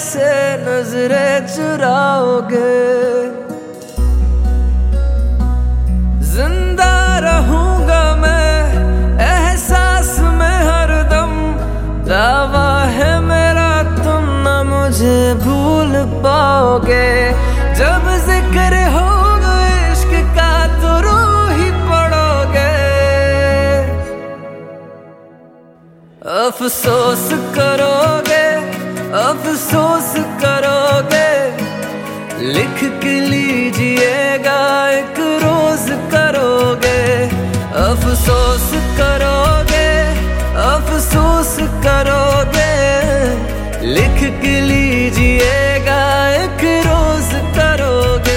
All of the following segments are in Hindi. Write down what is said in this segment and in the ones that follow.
से नजरें चुराओगे। जिंदा रहूंगा मैं एहसास में हरदम, दावा है मेरा तुम न मुझे भूल पाओगे। जब जिक्र होगा इश्क का तो रो ही पड़ोगे। अफसोस करोगे, अफसोस करोगे, लिख के लीजिएगा एक रोज करोगे। अफसोस करोगे, अफसोस करोगे, लिख के लीजिएगा एक रोज करोगे।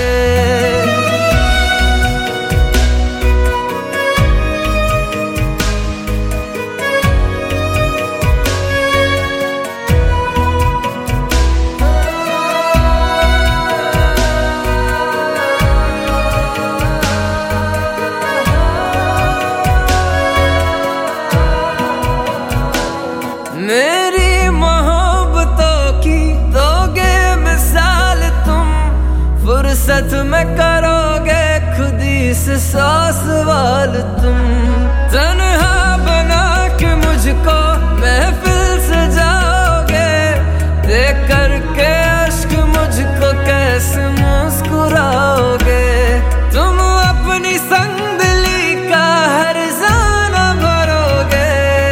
मेरी मोहब्बतों की दोगे मिसाल तुम, फुर्सत में करोगे खुदी से 100 सवाल तुम। तन्हा बना के मुझको महफिल से जाओगे, देख करके अश्क मुझको कैसे मुस्कुराओगे। तुम अपनी संगदली का हर जाना भरोगे।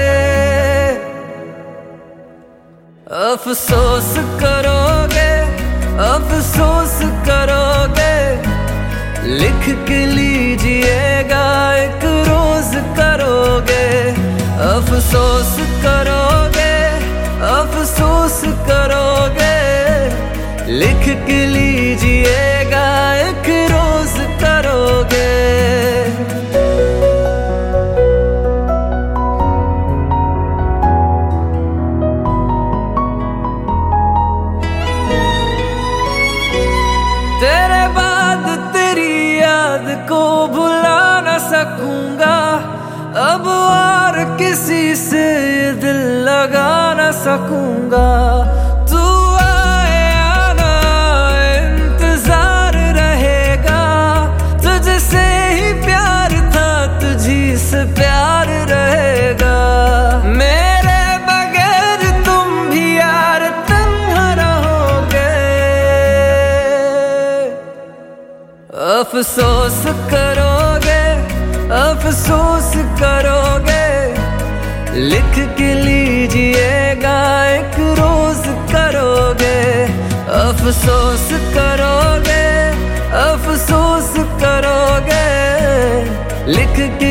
अफसोस करोगे, अफसोस करोगे, लिख के लीजिएगा एक रोज करोगे। अफसोस करोगे, अफसोस करोगे, लिख के लीजिएगा एक रोज करोगे। तेरे बाद तेरी याद को भुला न सकूंगा, अब और किसी से दिल लगा न सकूंगा। तू आए या ना इंतजार रहेगा, तुझसे ही प्यार था तुझी से प्यार रहेगा। मेरे बगैर तुम भी यार तन्हा रहोगे। अफसोस करोगे, अफसोस करोगे, लिख के लीजिएगा एक रोज करोगे। अफसोस करोगे, अफसोस करोगे, लिख के